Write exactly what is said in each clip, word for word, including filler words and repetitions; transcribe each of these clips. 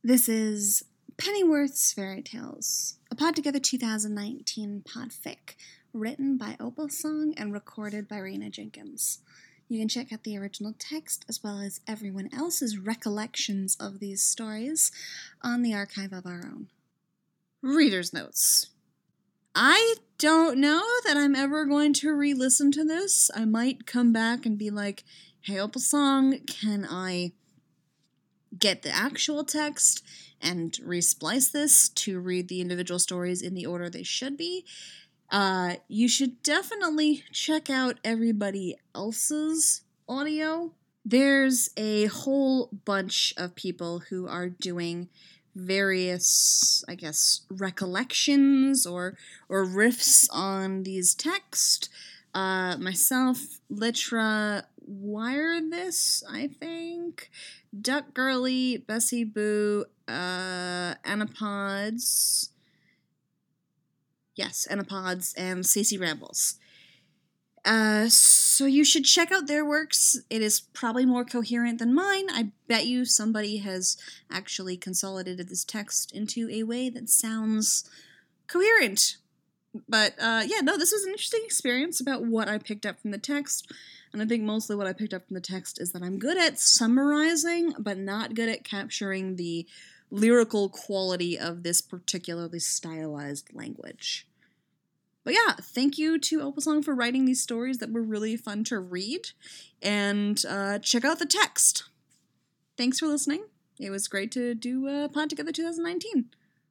This is Pennyworth's Fairy Tales, a Pod Together two thousand nineteen podfic, written by Opal Song and recorded by Rena Jenkins. You can check out the original text as well as everyone else's recollections of these stories on the Archive of Our Own. Reader's Notes. I don't know that I'm ever going to re-listen to this. I might come back and be like, hey, Opal Song, can I get the actual text and resplice this to read the individual stories in the order they should be? Uh, you should definitely check out everybody else's audio. There's a whole bunch of people who are doing various, I guess, recollections or or riffs on these texts. Uh, myself, Litra, Wire This, I think, Duck Girly, Bessie Boo, uh, Anapods, yes, Anapods, and Stacey Rambles. Uh, so you should check out their works. It is probably more coherent than mine. I bet you somebody has actually consolidated this text into a way that sounds coherent. But, uh, yeah, no, this was an interesting experience about what I picked up from the text. And I think mostly what I picked up from the text is that I'm good at summarizing, but not good at capturing the lyrical quality of this particularly stylized language. But yeah, thank you to Opal Song for writing these stories that were really fun to read. And uh, check out the text. Thanks for listening. It was great to do uh, Pod Together twenty nineteen.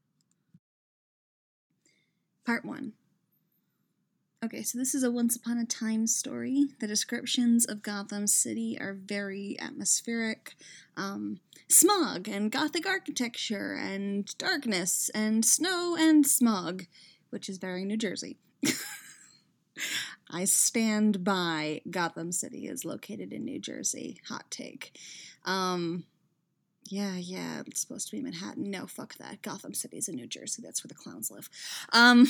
Part one. Okay, so this is a Once Upon a Time story. The descriptions of Gotham City are very atmospheric. Um, smog and Gothic architecture and darkness and snow and smog, which is very New Jersey. I stand by Gotham City is located in New Jersey. Hot take. Um, yeah, yeah, it's supposed to be Manhattan. No, fuck that. Gotham City is in New Jersey. That's where the clowns live. Um...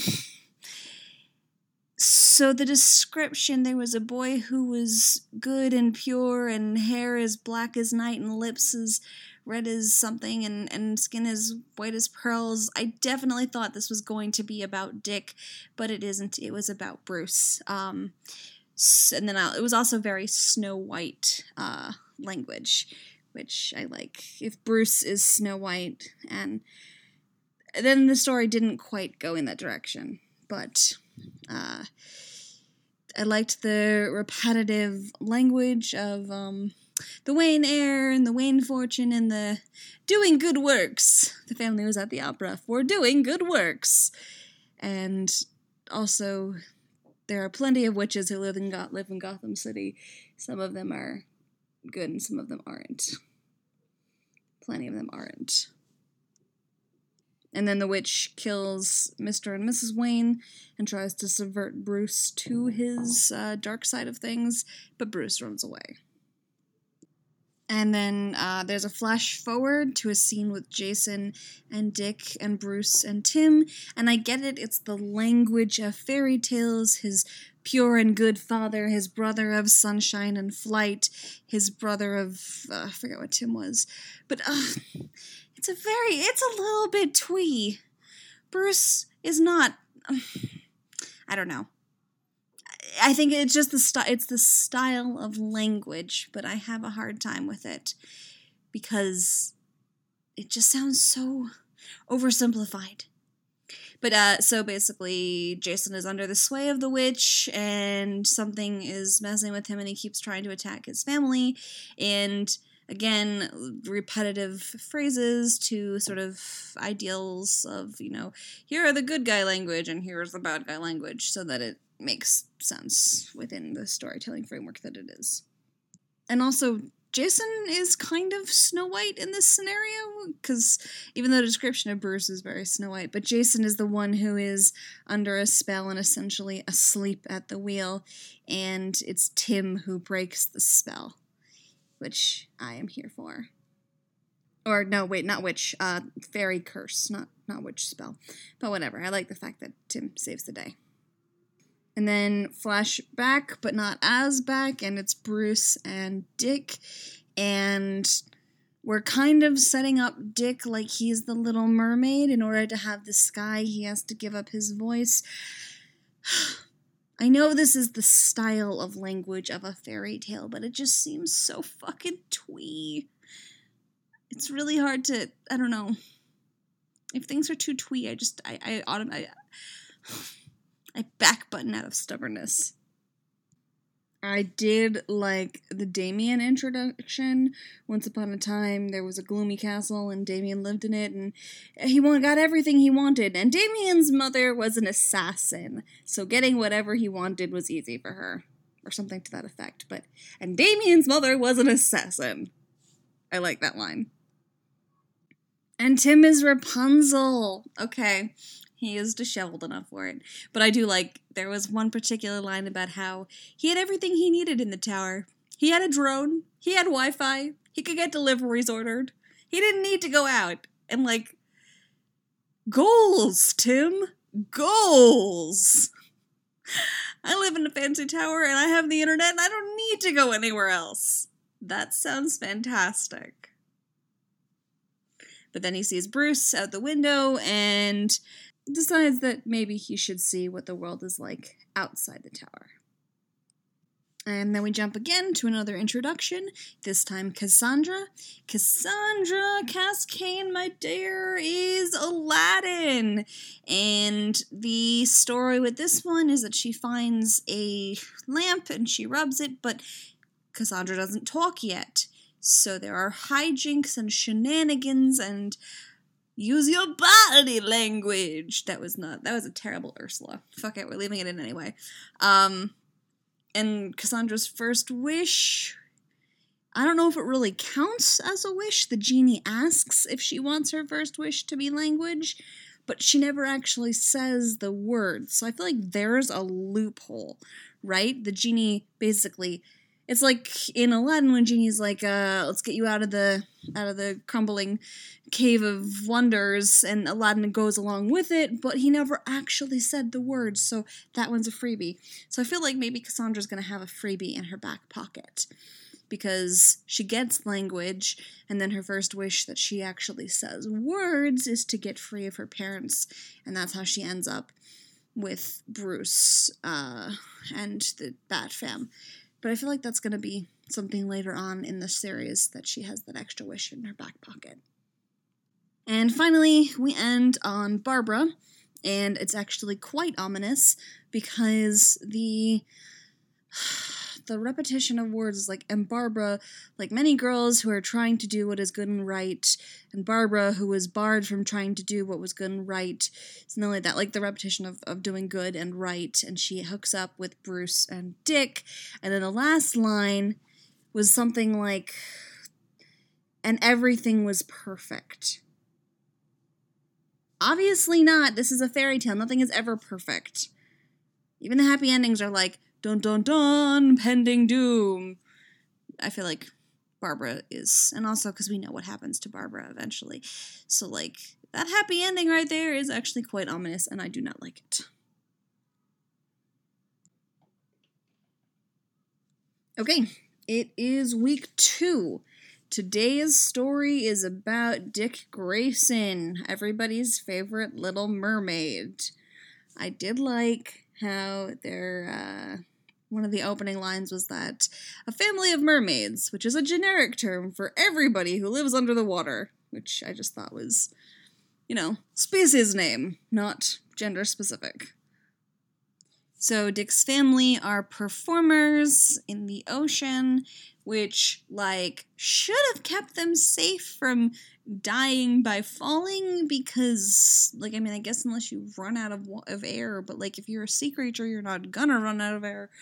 So the description, there was a boy who was good and pure and hair as black as night and lips as red as something and, and skin as white as pearls. I definitely thought this was going to be about Dick, but it isn't. It was about Bruce. Um, and then I, it was also very Snow White uh, language, which I like. If Bruce is Snow White, and then the story didn't quite go in that direction, but... Uh, I liked the repetitive language of um, the Wayne heir and the Wayne fortune and the doing good works. The family was at the opera for doing good works. And also, there are plenty of witches who live in, Go- live in Gotham City. Some of them are good and some of them aren't. Plenty of them aren't. And then the witch kills Mister and Missus Wayne and tries to subvert Bruce to his uh, dark side of things, but Bruce runs away. And then uh, there's a flash forward to a scene with Jason and Dick and Bruce and Tim, and I get it, it's the language of fairy tales, his pure and good father, his brother of sunshine and flight, his brother of, uh, I forget what Tim was, but, uh... It's a very, it's a little bit twee. Bruce is not, I don't know. I think it's just the style, it's the style of language, but I have a hard time with it because it just sounds so oversimplified. But, uh, so basically, Jason is under the sway of the witch, and something is messing with him, and he keeps trying to attack his family, and... Again, repetitive phrases to sort of ideals of, you know, here are the good guy language and here's the bad guy language so that it makes sense within the storytelling framework that it is. And also, Jason is kind of Snow White in this scenario, because even though the description of Bruce is very Snow White, but Jason is the one who is under a spell and essentially asleep at the wheel, and it's Tim who breaks the spell. Which I am here for. Or, no, wait, not witch. Uh, fairy curse, not, not witch spell. But whatever, I like the fact that Tim saves the day. And then flash back, but not as back, and it's Bruce and Dick. And we're kind of setting up Dick like he's the Little Mermaid. In order to have the sky, he has to give up his voice. I know this is the style of language of a fairy tale, but it just seems so fucking twee. It's really hard to, I don't know. If things are too twee, I just, I, I, autom- I, I back button out of stubbornness. I did like the Damien introduction. Once upon a time, there was a gloomy castle, and Damien lived in it, and he got everything he wanted. And Damien's mother was an assassin, so getting whatever he wanted was easy for her, or something to that effect. But and Damien's mother was an assassin. I like that line. And Tim is Rapunzel. Okay. He is disheveled enough for it. But I do like, there was one particular line about how he had everything he needed in the tower. He had a drone. He had Wi-Fi. He could get deliveries ordered. He didn't need to go out. And like, goals, Tim. Goals. I live in a fancy tower and I have the internet and I don't need to go anywhere else. That sounds fantastic. But then he sees Bruce out the window and decides that maybe he should see what the world is like outside the tower. And then we jump again to another introduction, this time Cassandra. Cassandra Cascade, my dear, is Aladdin. And the story with this one is that she finds a lamp and she rubs it, but Cassandra doesn't talk yet. So there are hijinks and shenanigans and use your body language. That was not, that was a terrible Ursula. Fuck it, we're leaving it in anyway. Um, and Cassandra's first wish, I don't know if it really counts as a wish. The genie asks if she wants her first wish to be language, but she never actually says the words. So I feel like there's a loophole, right? The genie basically, it's like in Aladdin when Genie's like, uh, let's get you out of the out of the crumbling cave of wonders, and Aladdin goes along with it, but he never actually said the words, so that one's a freebie. So I feel like maybe Cassandra's gonna have a freebie in her back pocket, because she gets language, and then her first wish that she actually says words is to get free of her parents, and that's how she ends up with Bruce uh, and the Bat Fam. But I feel like that's going to be something later on in the series, that she has that extra wish in her back pocket. And finally, we end on Barbara, and it's actually quite ominous, because the the repetition of words is like, and Barbara, like many girls who are trying to do what is good and right, and Barbara, who was barred from trying to do what was good and right, it's not like that, like the repetition of, of doing good and right, and she hooks up with Bruce and Dick, and then the last line was something like, and everything was perfect. Obviously not. This is a fairy tale. Nothing is ever perfect. Even the happy endings are like, dun dun dun, pending doom. I feel like Barbara is, and also because we know what happens to Barbara eventually. So, like, that happy ending right there is actually quite ominous, and I do not like it. Okay, it is week two. Today's story is about Dick Grayson, everybody's favorite Little Mermaid. I did like how their, uh, one of the opening lines was that a family of mermaids, which is a generic term for everybody who lives under the water, which I just thought was, you know, species name, not gender specific. So Dick's family are performers in the ocean, which, like, should have kept them safe from dying by falling, because, like, I mean, I guess unless you run out of, of air, but, like, if you're a sea creature, you're not gonna run out of air.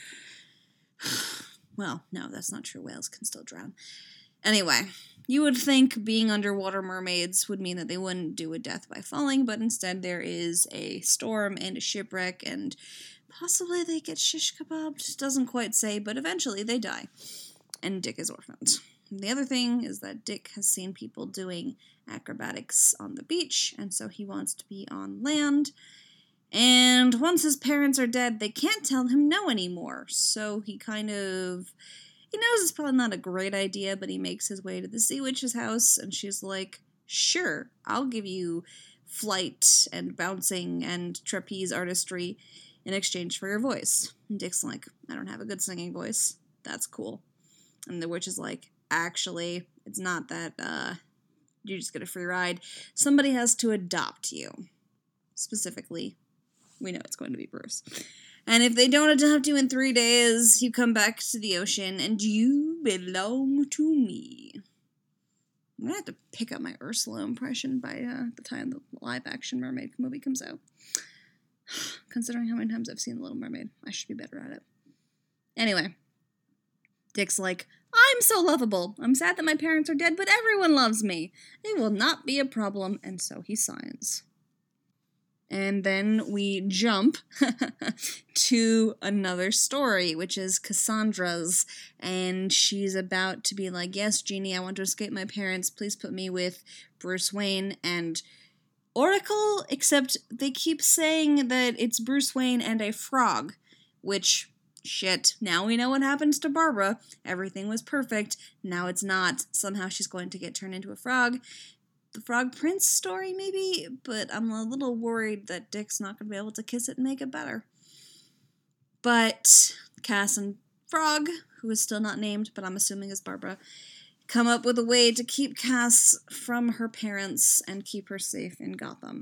Well, no, that's not true. Whales can still drown. Anyway, you would think being underwater mermaids would mean that they wouldn't do a death by falling, but instead there is a storm and a shipwreck, and possibly they get shish kebabbed. Doesn't quite say, but eventually they die. And Dick is orphaned. And the other thing is that Dick has seen people doing acrobatics on the beach, and so he wants to be on land. And once his parents are dead, they can't tell him no anymore. So he kind of He knows it's probably not a great idea, but he makes his way to the Sea Witch's house, and she's like, sure, I'll give you flight and bouncing and trapeze artistry in exchange for your voice. And Dick's like, I don't have a good singing voice. That's cool. And the witch is like, actually, it's not that, uh, you just get a free ride. Somebody has to adopt you. Specifically, we know it's going to be Bruce. And if they don't adopt you in three days, you come back to the ocean and you belong to me. I'm going to have to pick up my Ursula impression by uh, the time the live-action Mermaid movie comes out. Considering how many times I've seen The Little Mermaid, I should be better at it. Anyway, Dick's like, I'm so lovable. I'm sad that my parents are dead, but everyone loves me. It will not be a problem, and so he signs. And then we jump to another story, which is Cassandra's, and she's about to be like, yes, Genie, I want to escape my parents. Please put me with Bruce Wayne and Oracle, except they keep saying that it's Bruce Wayne and a frog, which, shit, now we know what happens to Barbara. Everything was perfect. Now it's not. Somehow she's going to get turned into a frog. The Frog Prince story, maybe, but I'm a little worried that Dick's not going to be able to kiss it and make it better. But Cass and Frog, who is still not named, but I'm assuming is Barbara, come up with a way to keep Cass from her parents and keep her safe in Gotham.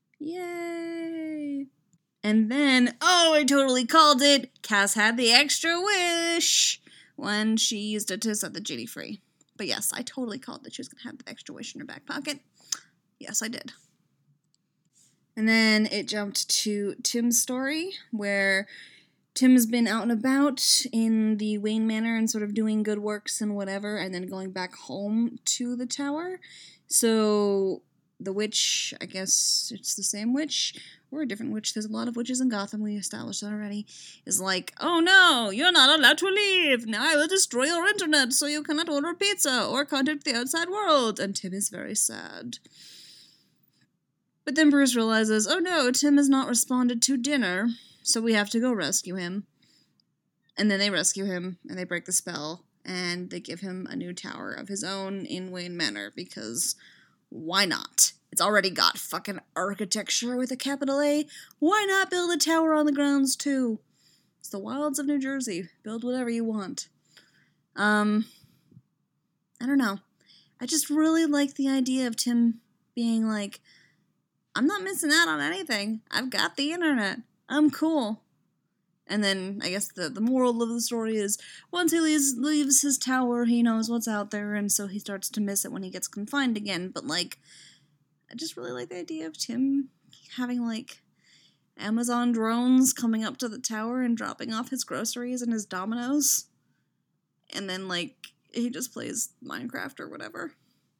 Yay! And then, oh, I totally called it! Cass had the extra wish when she used it to set the genie free. But yes, I totally called that she was going to have the extra wish in her back pocket. Yes, I did. And then it jumped to Tim's story, where Tim's been out and about in the Wayne Manor and sort of doing good works and whatever, and then going back home to the tower. So the witch, I guess it's the same witch, or a different witch, there's a lot of witches in Gotham, we established that already, is like, oh no, you're not allowed to leave, now I will destroy your internet so you cannot order pizza or contact the outside world, and Tim is very sad. But then Bruce realizes, oh no, Tim has not responded to dinner, so we have to go rescue him. And then they rescue him, and they break the spell, and they give him a new tower of his own in Wayne Manor, because why not? It's already got fucking architecture with a capital A. Why not build a tower on the grounds, too? It's the wilds of New Jersey. Build whatever you want. Um, I don't know. I just really like the idea of Tim being like, I'm not missing out on anything. I've got the internet. I'm cool. And then, I guess the, the moral of the story is, once he leaves, leaves his tower, he knows what's out there, and so he starts to miss it when he gets confined again. But, like, I just really like the idea of Tim having, like, Amazon drones coming up to the tower and dropping off his groceries and his Dominoes. And then, like, he just plays Minecraft or whatever.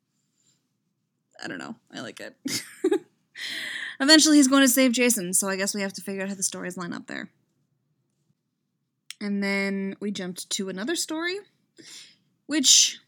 I don't know. I like it. Eventually he's going to save Jason, so I guess we have to figure out how the stories line up there. And then we jumped to another story, which,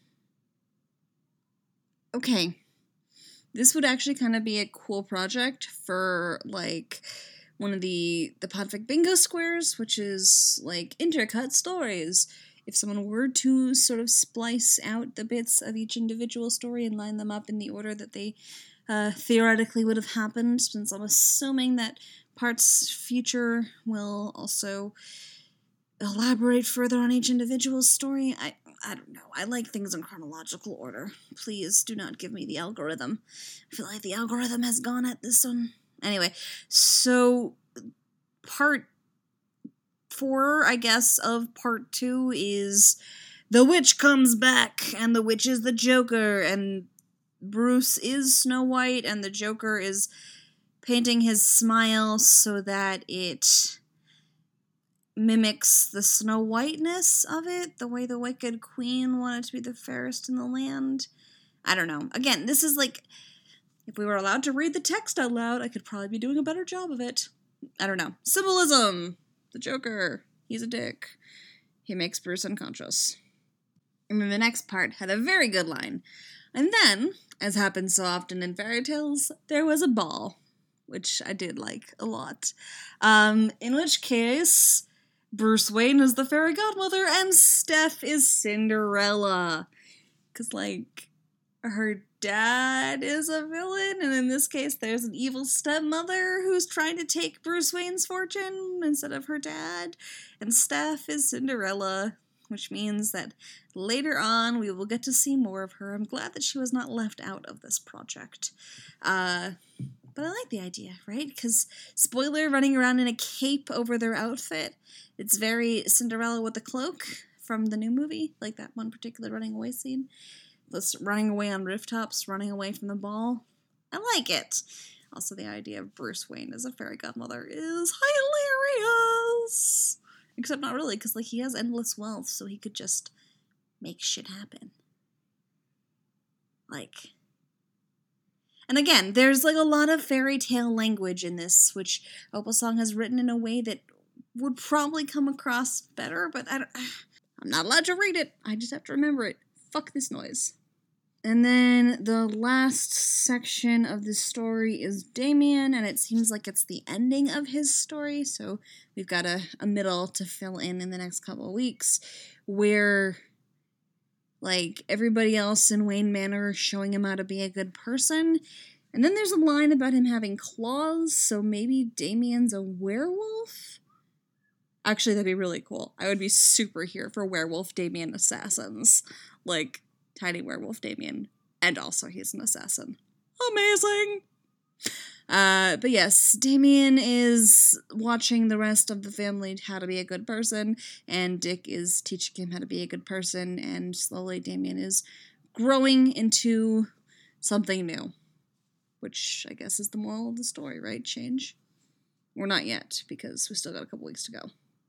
okay, this would actually kind of be a cool project for, like, one of the, the Podfic Bingo Squares, which is, like, intercut stories. If someone were to sort of splice out the bits of each individual story and line them up in the order that they uh, theoretically would have happened, since I'm assuming that Part's future will also elaborate further on each individual's story. I I don't know. I like things in chronological order. Please do not give me the algorithm. I feel like the algorithm has gone at this one. Anyway, so part four, I guess, of part two is the witch comes back, and the witch is the Joker, and Bruce is Snow White, and the Joker is painting his smile so that it mimics the Snow Whiteness of it, the way the Wicked Queen wanted to be the fairest in the land. I don't know. Again, this is like, if we were allowed to read the text out loud, I could probably be doing a better job of it. I don't know. Symbolism! The Joker. He's a dick. He makes Bruce unconscious. And then the next part had a very good line. And then, as happens so often in fairy tales, there was a ball, which I did like a lot. Um, in which case, Bruce Wayne is the fairy godmother, and Steph is Cinderella. Because, like, her dad is a villain, and in this case, there's an evil stepmother who's trying to take Bruce Wayne's fortune instead of her dad. And Steph is Cinderella, which means that later on we will get to see more of her. I'm glad that she was not left out of this project. Uh, but I like the idea, right? Because, spoiler, running around in a cape over their outfit, it's very Cinderella with the cloak from the new movie, like that one particular running away scene. This running away on rooftops, running away from the ball. I like it. Also, the idea of Bruce Wayne as a fairy godmother is hilarious. Except not really, because like he has endless wealth, so he could just make shit happen. Like, and again, there's like a lot of fairy tale language in this, which Opalsong has written in a way that would probably come across better, but I don't, I'm not allowed to read it. I just have to remember it. Fuck this noise. And then the last section of the story is Damien, and it seems like it's the ending of his story, so we've got a, a middle to fill in in the next couple of weeks, where, like, everybody else in Wayne Manor is showing him how to be a good person, and then there's a line about him having claws, so maybe Damien's a werewolf? Actually, that'd be really cool. I would be super here for werewolf Damien assassins. Like, tiny werewolf Damien, and also he's an assassin. Amazing! Uh, but yes, Damien is watching the rest of the family how to be a good person, and Dick is teaching him how to be a good person, and slowly Damien is growing into something new. Which, I guess, is the moral of the story, right? Change? Or not yet, because we still got a couple weeks to go.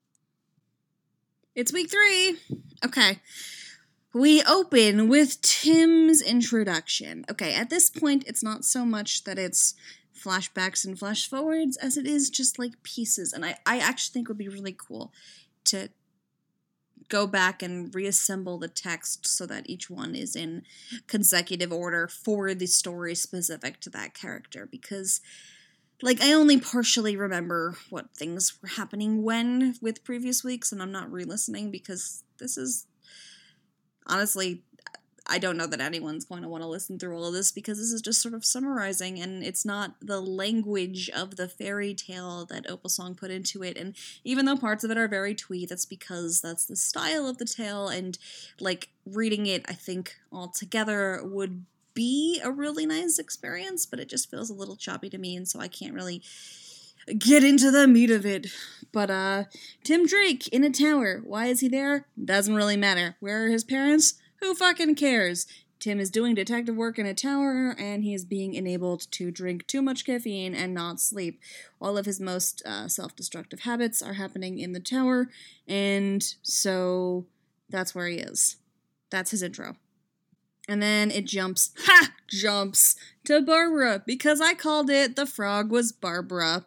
It's week three! Okay. We open with Tim's introduction. Okay, at this point, it's not so much that it's flashbacks and flash forwards as it is just like pieces. And I, I actually think it would be really cool to go back and reassemble the text so that each one is in consecutive order for the story specific to that character. Because, like, I only partially remember what things were happening when with previous weeks, and I'm not re-listening because this is... Honestly, I don't know that anyone's going to want to listen through all of this because this is just sort of summarizing, and it's not the language of the fairy tale that Opalsong put into it. And even though parts of it are very twee, that's because that's the style of the tale, and, like, reading it, I think, all together would be a really nice experience, but it just feels a little choppy to me, and so I can't really get into the meat of it. But, uh, Tim Drake in a tower. Why is he there? Doesn't really matter. Where are his parents? Who fucking cares? Tim is doing detective work in a tower, and he is being enabled to drink too much caffeine and not sleep. All of his most uh, self-destructive habits are happening in the tower, and so that's where he is. That's his intro. And then it jumps, ha! Jumps to Barbara, because I called it The Frog Was Barbara.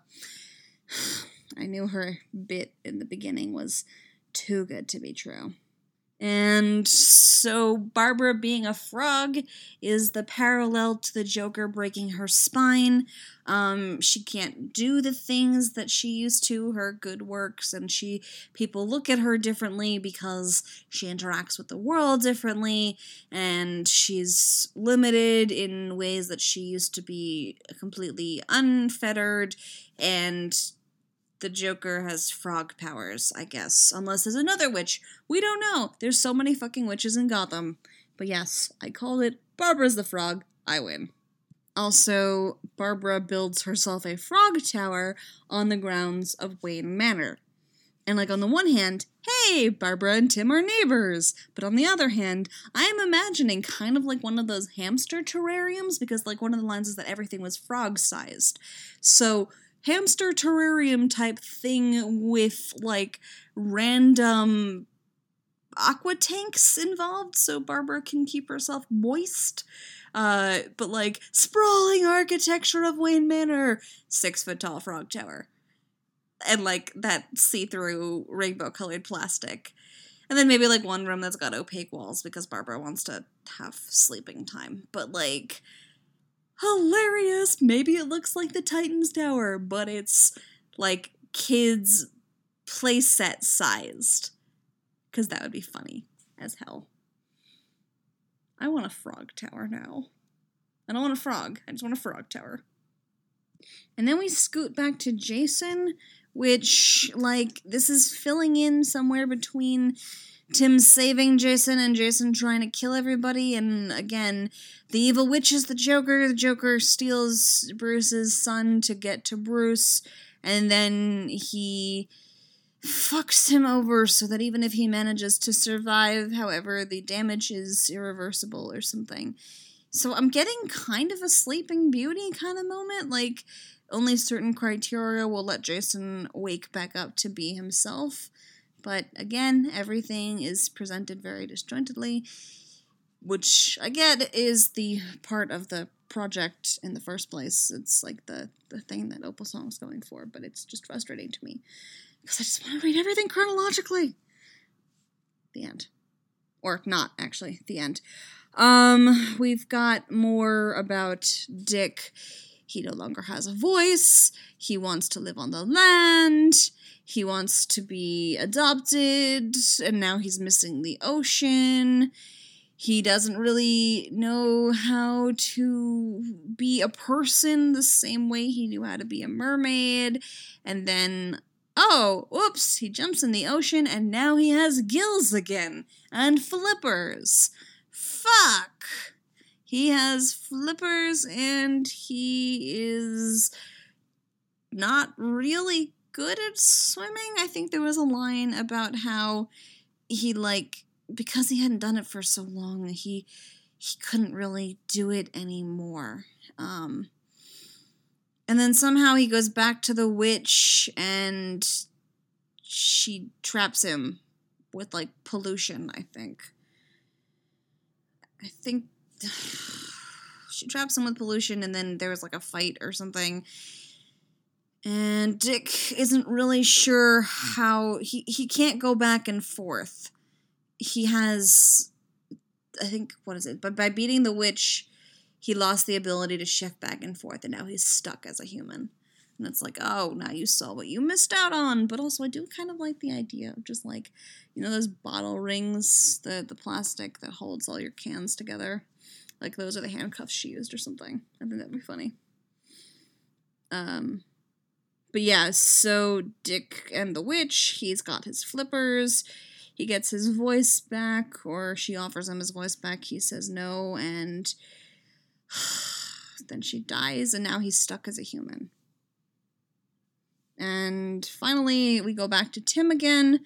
I knew her bit in the beginning was too good to be true. And so Barbara being a frog is the parallel to the Joker breaking her spine. Um, she can't do the things that she used to, her good works, and she people look at her differently because she interacts with the world differently, and she's limited in ways that she used to be completely unfettered, and the Joker has frog powers, I guess. Unless there's another witch. We don't know. There's so many fucking witches in Gotham. But yes, I called it Barbara's the Frog. I win. Also, Barbara builds herself a frog tower on the grounds of Wayne Manor. And, like, on the one hand, hey, Barbara and Tim are neighbors. But on the other hand, I am imagining kind of like one of those hamster terrariums, because, like, one of the lines is that everything was frog-sized. So hamster terrarium type thing with, like, random aqua tanks involved so Barbara can keep herself moist. Uh, but, like, sprawling architecture of Wayne Manor, six foot tall frog tower. And, like, that see-through rainbow-colored plastic. And then maybe, like, one room that's got opaque walls because Barbara wants to have sleeping time. But, like, hilarious! Maybe it looks like the Titans Tower, but it's, like, kids playset sized. Because that would be funny as hell. I want a frog tower now. I don't want a frog. I just want a frog tower. And then we scoot back to Jason, which, like, this is filling in somewhere between Tim saving Jason and Jason trying to kill everybody. And again, the evil witch is the Joker. The Joker steals Bruce's son to get to Bruce. And then he fucks him over so that even if he manages to survive, however, the damage is irreversible or something. So I'm getting kind of a Sleeping Beauty kind of moment. Like, only certain criteria will let Jason wake back up to be himself. But again, everything is presented very disjointedly, which I get is the part of the project in the first place. It's like the, the thing that Opalsong's going for, but it's just frustrating to me. Because I just want to read everything chronologically. The end. Or not, actually. The end. Um, we've got more about Dick. He no longer has a voice. He wants to live on the land. He wants to be adopted. And now he's missing the ocean. He doesn't really know how to be a person the same way he knew how to be a mermaid. And then, oh, whoops, he jumps in the ocean and now he has gills again. And flippers. Fuck. He has flippers and he is not really good at swimming. I think there was a line about how he, like, because he hadn't done it for so long, he he couldn't really do it anymore. Um, and then somehow he goes back to the witch and she traps him with, like, pollution, I think. I think she traps him with pollution and then there was, like, a fight or something. And Dick isn't really sure how... He, he can't go back and forth. He has... I think... What is it? But by beating the witch, he lost the ability to shift back and forth, and now he's stuck as a human. And it's like, oh, now you saw what you missed out on. But also, I do kind of like the idea of just, like, you know those bottle rings, the, the plastic that holds all your cans together? Like, those are the handcuffs she used or something. I think that'd be funny. Um... But yeah, so Dick and the witch, he's got his flippers, he gets his voice back, or she offers him his voice back, he says no, and then she dies, and now he's stuck as a human. And finally, we go back to Tim again,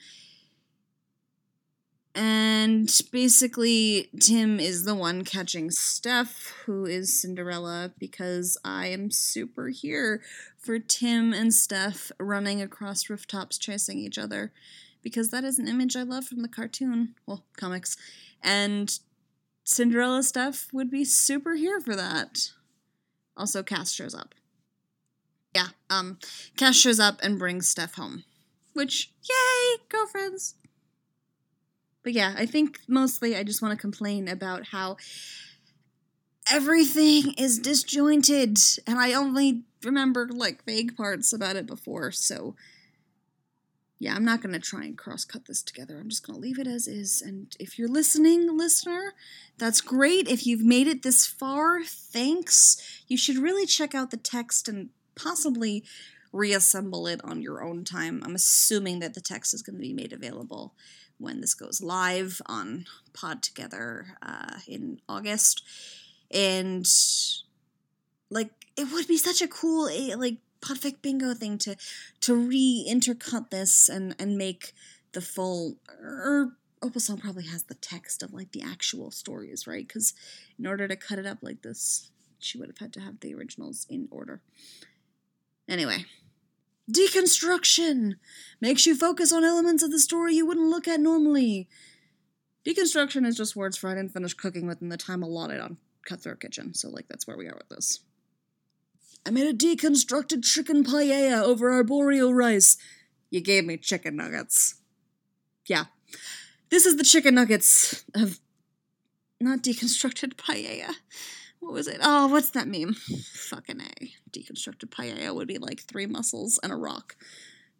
and basically, Tim is the one catching Steph, who is Cinderella, because I am super here for Tim and Steph running across rooftops chasing each other, because that is an image I love from the cartoon, well, comics, and Cinderella Steph would be super here for that. Also, Cass shows up. Yeah, um, Cass shows up and brings Steph home, which, yay, girlfriends! But yeah, I think mostly I just want to complain about how everything is disjointed, and I only remember, like, vague parts about it before, so yeah, I'm not going to try and cross-cut this together. I'm just going to leave it as is, and if you're listening, listener, that's great. If you've made it this far, thanks. You should really check out the text and possibly reassemble it on your own time. I'm assuming that the text is going to be made available when this goes live on Pod Together uh, in August. And, like, it would be such a cool, like, Podfic Bingo thing to to re-intercut this and, and make the full... Or Opalsong probably has the text of, like, the actual stories, right? Because in order to cut it up like this, she would have had to have the originals in order. Anyway... Deconstruction makes you focus on elements of the story you wouldn't look at normally. Deconstruction is just words for I didn't finish cooking within the time allotted on Cutthroat Kitchen, so, like, that's where we are with this. I made a deconstructed chicken paella over arboreal rice. You gave me chicken nuggets. Yeah. This is the chicken nuggets of not deconstructed paella. What was it? Oh, what's that meme? Fucking A. Deconstructed paella would be like three mussels and a rock.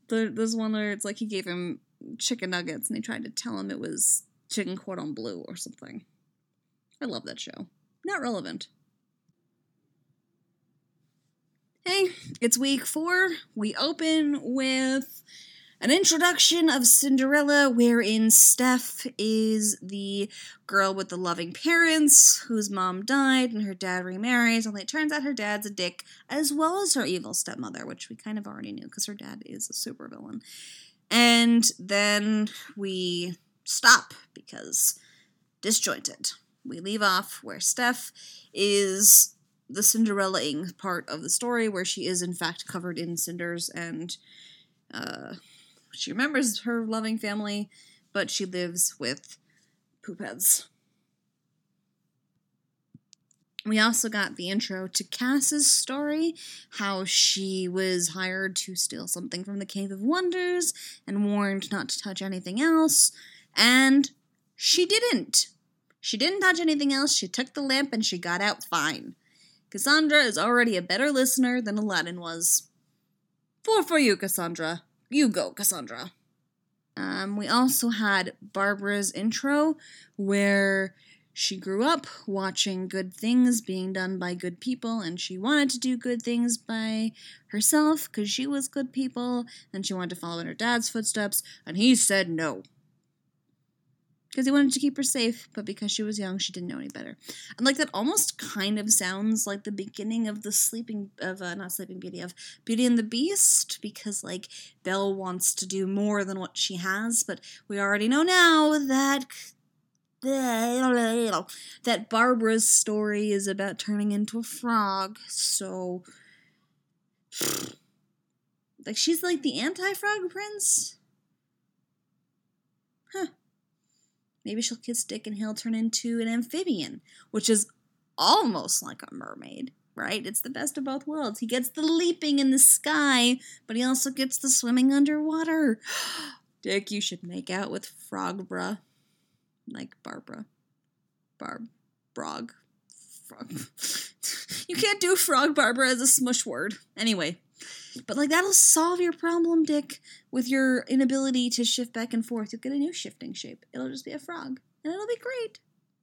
There, there's one where it's like he gave him chicken nuggets and he tried to tell him it was chicken cordon bleu or something. I love that show. Not relevant. Hey, it's week four. We open with an introduction of Cinderella, wherein Steph is the girl with the loving parents whose mom died and her dad remarries, only it turns out her dad's a dick, as well as her evil stepmother, which we kind of already knew because her dad is a supervillain. And then we stop because disjointed. We leave off where Steph is the Cinderella-ing part of the story, where she is in fact covered in cinders and uh, she remembers her loving family, but she lives with poop heads. We also got the intro to Cass's story, how she was hired to steal something from the Cave of Wonders and warned not to touch anything else, and she didn't. She didn't touch anything else, she took the lamp and she got out fine. Cassandra is already a better listener than Aladdin was. Four for you, Cassandra. You go, Cassandra. Um, we also had Barbara's intro, where she grew up watching good things being done by good people, and she wanted to do good things by herself because she was good people, and she wanted to follow in her dad's footsteps, and he said no. Because he wanted to keep her safe, but because she was young, she didn't know any better. And, like, that almost kind of sounds like the beginning of the Sleeping, of, uh, not Sleeping Beauty, of Beauty and the Beast, because, like, Belle wants to do more than what she has, but we already know now that, that Barbara's story is about turning into a frog, so, like, she's, like, the anti-frog prince? Huh. Maybe she'll kiss Dick and he'll turn into an amphibian, which is almost like a mermaid, right? It's the best of both worlds. He gets the leaping in the sky, but he also gets the swimming underwater. Dick, you should make out with Frogbra. Like Barbara. Barb. Frog. Frog. You can't do Frog Barbara as a smush word. Anyway. But, like, that'll solve your problem, Dick, with your inability to shift back and forth. You'll get a new shifting shape. It'll just be a frog. And it'll be great.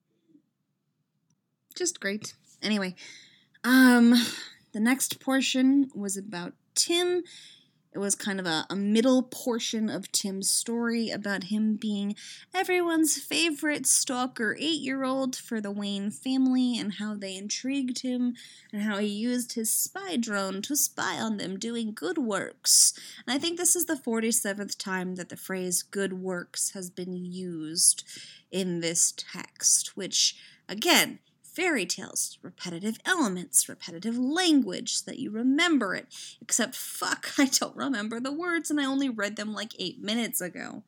Just great. Anyway, um, the next portion was about Tim. It was kind of a, a middle portion of Tim's story about him being everyone's favorite stalker eight-year-old for the Wayne family and how they intrigued him and how he used his spy drone to spy on them doing good works. And I think this is the forty-seventh time that the phrase good works has been used in this text, which, again, fairy tales, repetitive elements, repetitive language, so that you remember it. Except, fuck, I don't remember the words, and I only read them like eight minutes ago.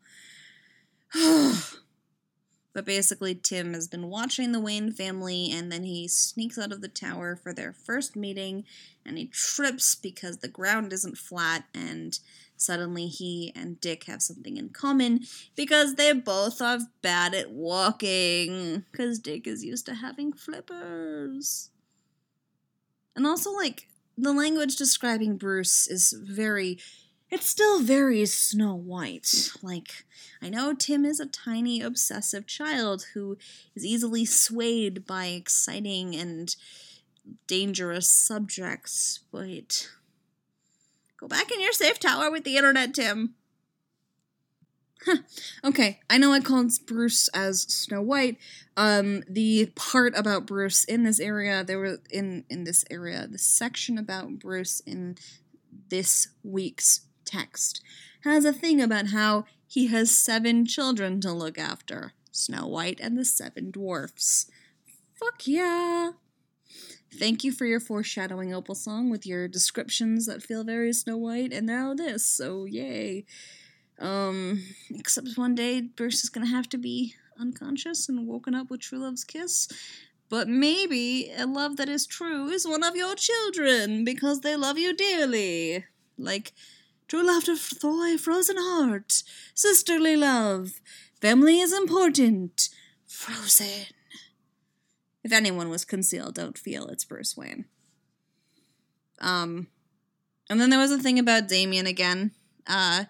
But basically, Tim has been watching the Wayne family, and then he sneaks out of the tower for their first meeting, and he trips because the ground isn't flat, and suddenly he and Dick have something in common, because they both are bad at walking, because Dick is used to having flippers. And also, like, the language describing Bruce is very... It's still very Snow White. Like, I know Tim is a tiny, obsessive child who is easily swayed by exciting and dangerous subjects, but... Go back in your safe tower with the internet, Tim. Huh. Okay, I know I called Bruce as Snow White. Um, the part about Bruce in this area, there were in, in this area, the section about Bruce in this week's text has a thing about how he has seven children to look after. Snow White and the Seven Dwarfs. Fuck yeah! Thank you for your foreshadowing, Opal Song, with your descriptions that feel very Snow White, and now this, so yay. Um, except one day Bruce is gonna have to be unconscious and woken up with True Love's kiss, but maybe a love that is true is one of your children, because they love you dearly. Like, true love to thaw a frozen heart, sisterly love, family is important, Frozen. If anyone was concealed, don't feel it's Bruce Wayne. Um, and then there was a thing about Damien again. Uh,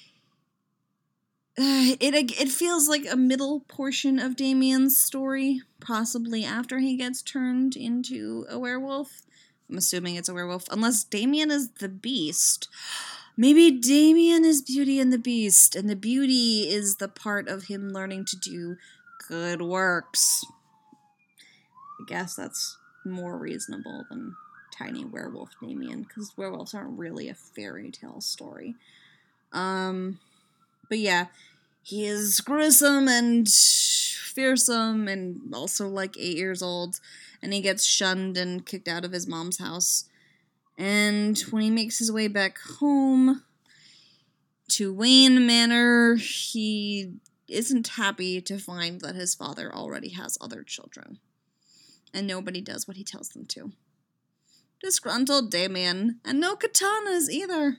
it it feels like a middle portion of Damien's story, possibly after he gets turned into a werewolf. I'm assuming it's a werewolf, unless Damien is the Beast. Maybe Damien is Beauty and the Beast, and the beauty is the part of him learning to do good works. I guess that's more reasonable than tiny werewolf Damien, because werewolves aren't really a fairy tale story. Um, but yeah, he is gruesome and fearsome and also like eight years old, and he gets shunned and kicked out of his mom's house. And when he makes his way back home to Wayne Manor, he isn't happy to find that his father already has other children. And nobody does what he tells them to. Disgruntled Damien, and no katanas either.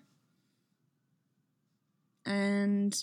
And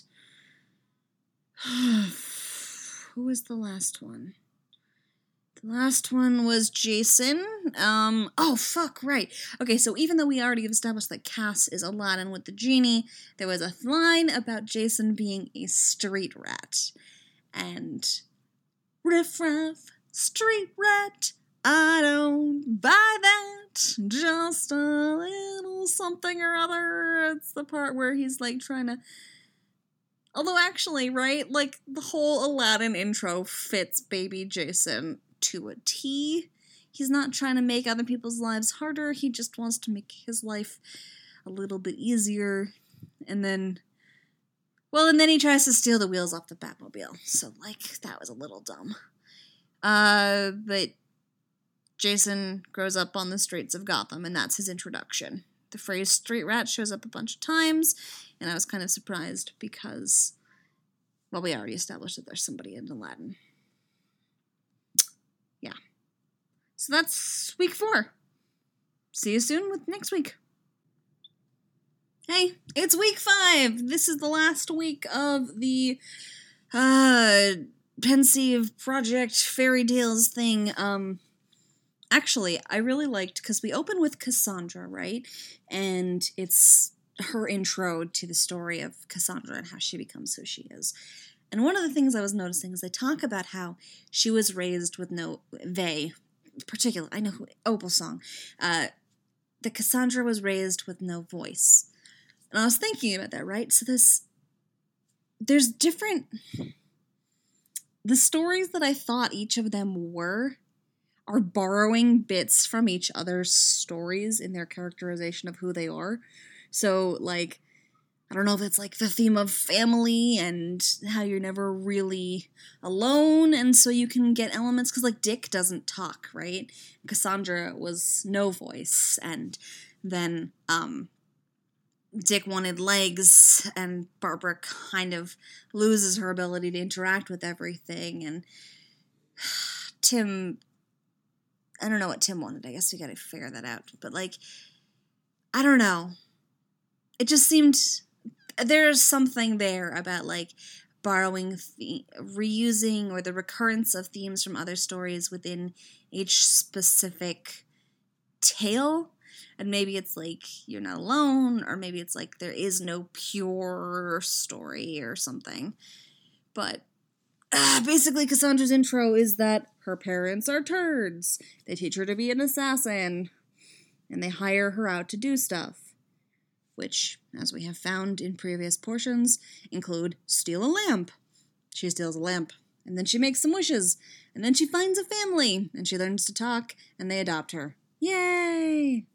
who was the last one? The last one was Jason. Um, oh, fuck, right. Okay, so even though we already have established that Cass is Aladdin with the genie, there was a line about Jason being a street rat. And riff raff, street rat, I don't buy that. Just a little something or other. It's the part where he's like trying to... Although actually, right, like the whole Aladdin intro fits baby Jason to a T. He's not trying to make other people's lives harder. He just wants to make his life a little bit easier. And then... Well, and then he tries to steal the wheels off the Batmobile. So, like, that was a little dumb. Uh, but Jason grows up on the streets of Gotham, and that's his introduction. The phrase street rat shows up a bunch of times, and I was kind of surprised because, well, we already established that there's somebody in Aladdin. Yeah. So that's week four. See you soon with next week. Hey, it's week five. This is the last week of the uh, Pensive Project Fairy Tales thing. Um, actually, I really liked, because we open with Cassandra, right? And it's her intro to the story of Cassandra and how she becomes who she is. And one of the things I was noticing is they talk about how she was raised with no, they, particular, I know who, Opal Song, uh, that Cassandra was raised with no voice. And I was thinking about that, right? So there's, there's different, the stories that I thought each of them were are borrowing bits from each other's stories in their characterization of who they are. So, like, I don't know if it's like the theme of family and how you're never really alone, and so you can get elements, because, like, Dick doesn't talk, right? Cassandra was no voice, and then, um... Dick wanted legs, and Barbara kind of loses her ability to interact with everything, and Tim, I don't know what Tim wanted, I guess we gotta figure that out, but, like, I don't know, it just seemed, there's something there about, like, borrowing, the- reusing, or the recurrence of themes from other stories within each specific tale. And maybe it's like, you're not alone, or maybe it's like, there is no pure story or something. But uh, basically, Cassandra's intro is that her parents are turds. They teach her to be an assassin, and they hire her out to do stuff. Which, as we have found in previous portions, include steal a lamp. She steals a lamp, and then she makes some wishes, and then she finds a family, and she learns to talk, and they adopt her. Yay!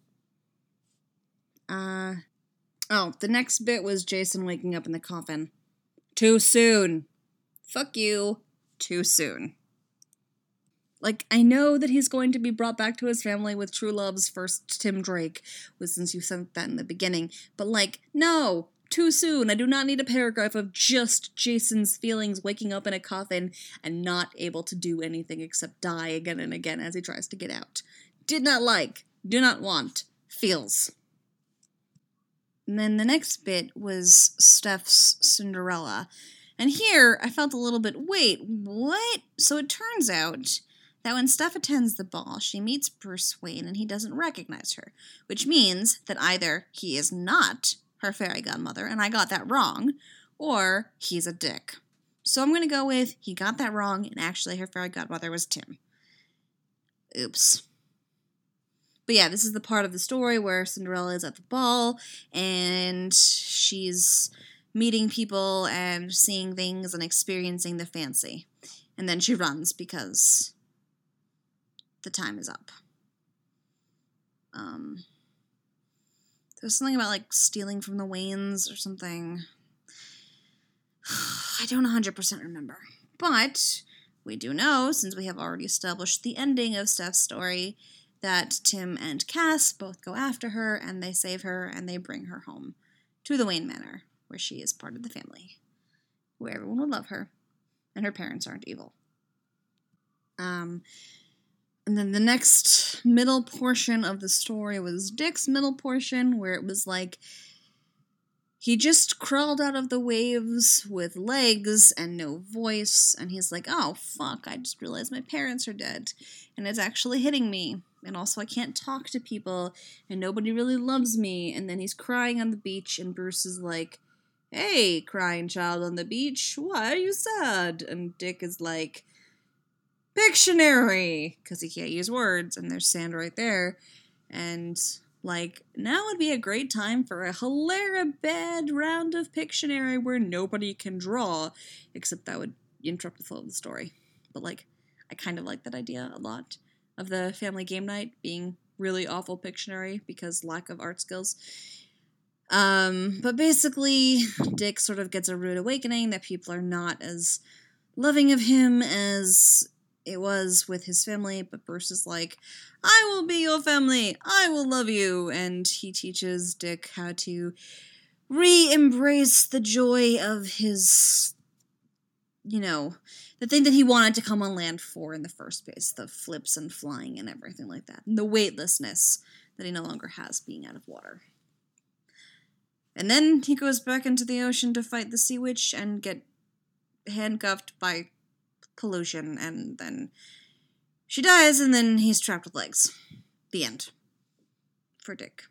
Uh, oh, the next bit was Jason waking up in the coffin. Too soon. Fuck you. Too soon. Like, I know that he's going to be brought back to his family with true love's first Tim Drake, was since you said that in the beginning, but like, no, too soon. I do not need a paragraph of just Jason's feelings waking up in a coffin and not able to do anything except die again and again as he tries to get out. Did not like, do not want, feels. And then the next bit was Steph's Cinderella. And here, I felt a little bit, wait, what? So it turns out that when Steph attends the ball, she meets Bruce Wayne and he doesn't recognize her, which means that either he is not her fairy godmother, and I got that wrong, or he's a dick. So I'm going to go with he got that wrong, and actually her fairy godmother was Tim. Oops. But yeah, this is the part of the story where Cinderella is at the ball, and she's meeting people and seeing things and experiencing the fancy. And then she runs because the time is up. Um, there's something about, like, stealing from the Waynes or something. I don't one hundred percent remember. But we do know, since we have already established the ending of Steph's story, that Tim and Cass both go after her, and they save her, and they bring her home to the Wayne Manor, where she is part of the family, where everyone will love her, and her parents aren't evil. Um, and then the next middle portion of the story was Dick's middle portion, where it was like, he just crawled out of the waves with legs and no voice, and he's like, oh, fuck, I just realized my parents are dead, and it's actually hitting me. And also I can't talk to people, and nobody really loves me. And then he's crying on the beach, and Bruce is like, hey, crying child on the beach, why are you sad? And Dick is like, Pictionary! Because he can't use words, and there's sand right there. And, like, now would be a great time for a hilarious bad round of Pictionary where nobody can draw, except that would interrupt the flow of the story. But, like, I kind of like that idea a lot. Of the family game night being really awful Pictionary because lack of art skills. Um, but basically, Dick sort of gets a rude awakening that people are not as loving of him as it was with his family, but Bruce is like, I will be your family, I will love you, and he teaches Dick how to re-embrace the joy of his, you know, the thing that he wanted to come on land for in the first place, the flips and flying and everything like that, and the weightlessness that he no longer has being out of water. And then he goes back into the ocean to fight the sea witch and get handcuffed by pollution, and then she dies, and then he's trapped with legs. The end. For Dick.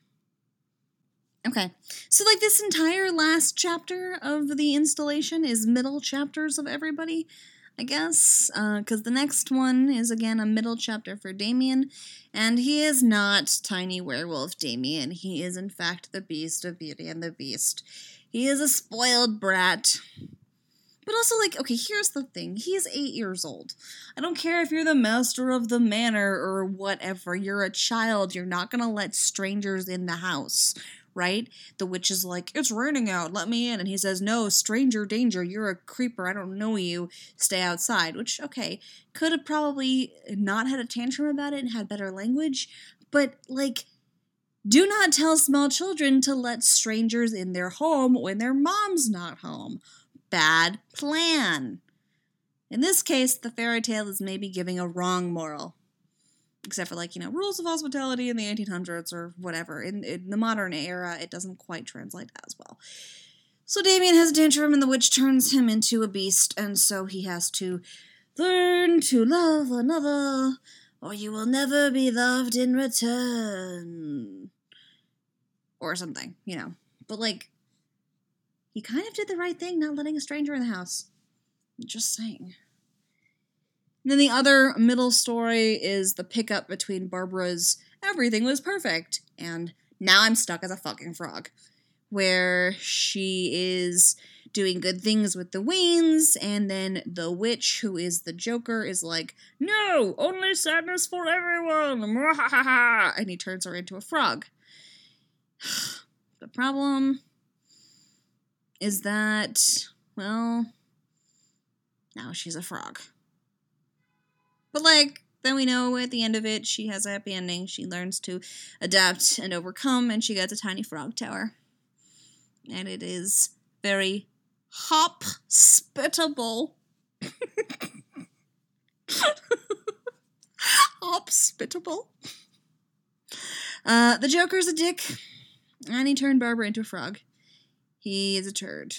Okay, so like this entire last chapter of the installation is middle chapters of everybody, I guess, because uh, the next one is, again, a middle chapter for Damien, and he is not tiny werewolf Damien. He is, in fact, the Beast of Beauty and the Beast. He is a spoiled brat. But also, like, okay, here's the thing. He is eight years old. I don't care if you're the master of the manor or whatever. You're a child. You're not going to let strangers in the house, right? The witch is like, it's raining out, let me in. And he says, no, stranger danger, you're a creeper, I don't know you, stay outside. Which, okay, could have probably not had a tantrum about it and had better language, but, like, do not tell small children to let strangers in their home when their mom's not home. Bad plan. In this case, the fairy tale is maybe giving a wrong moral. Except for, like, you know, rules of hospitality in the eighteen hundreds or whatever. In, in the modern era, it doesn't quite translate as well. So Damien has a tantrum, and the witch turns him into a beast, and so he has to learn to love another, or you will never be loved in return. Or something, you know. But, like, he kind of did the right thing not letting a stranger in the house. Just saying. And then the other middle story is the pickup between Barbara's Everything Was Perfect and Now I'm Stuck as a Fucking Frog, where she is doing good things with the Waynes, and then the witch, who is the Joker, is like, no, only sadness for everyone, and he turns her into a frog. The problem is that, well, now she's a frog. But, like, then we know at the end of it, she has a happy ending. She learns to adapt and overcome, and she gets a tiny frog tower. And it is very hop-spittable. Hop-spittable. Uh, the Joker's a dick, and he turned Barbara into a frog. He is a turd.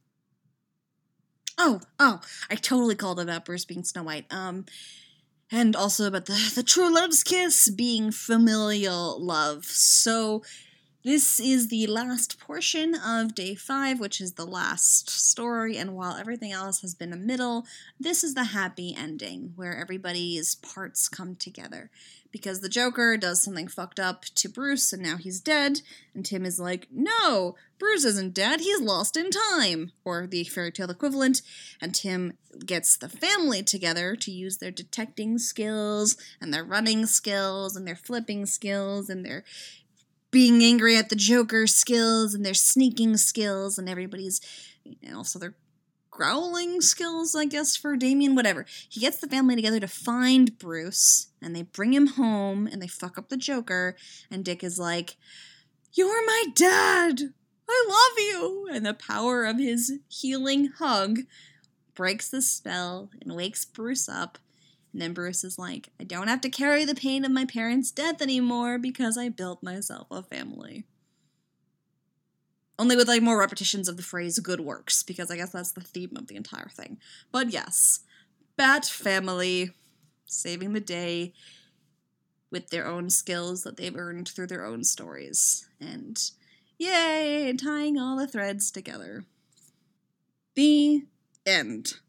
Oh, oh, I totally called about Bruce being Snow White. Um... And also about the, the true love's kiss being familial love. So, This is the last portion of day five, which is the last story, and while everything else has been a middle, this is the happy ending, where everybody's parts come together. Because the Joker does something fucked up to Bruce, and now he's dead, and Tim is like, no, Bruce isn't dead, he's lost in time, or the fairy tale equivalent, and Tim gets the family together to use their detecting skills, and their running skills, and their flipping skills, and their being angry at the Joker skills, and their sneaking skills, and everybody's, and also their growling skills, I guess, for Damien, whatever. He gets the family together to find Bruce, and they bring him home, and they fuck up the Joker, and Dick is like, you're my dad! I love you! And the power of his healing hug breaks the spell and wakes Bruce up. And then Bruce is like, I don't have to carry the pain of my parents' death anymore because I built myself a family. Only with, like, more repetitions of the phrase good works, because I guess that's the theme of the entire thing. But yes, Bat family saving the day with their own skills that they've earned through their own stories. And yay, tying all the threads together. The end.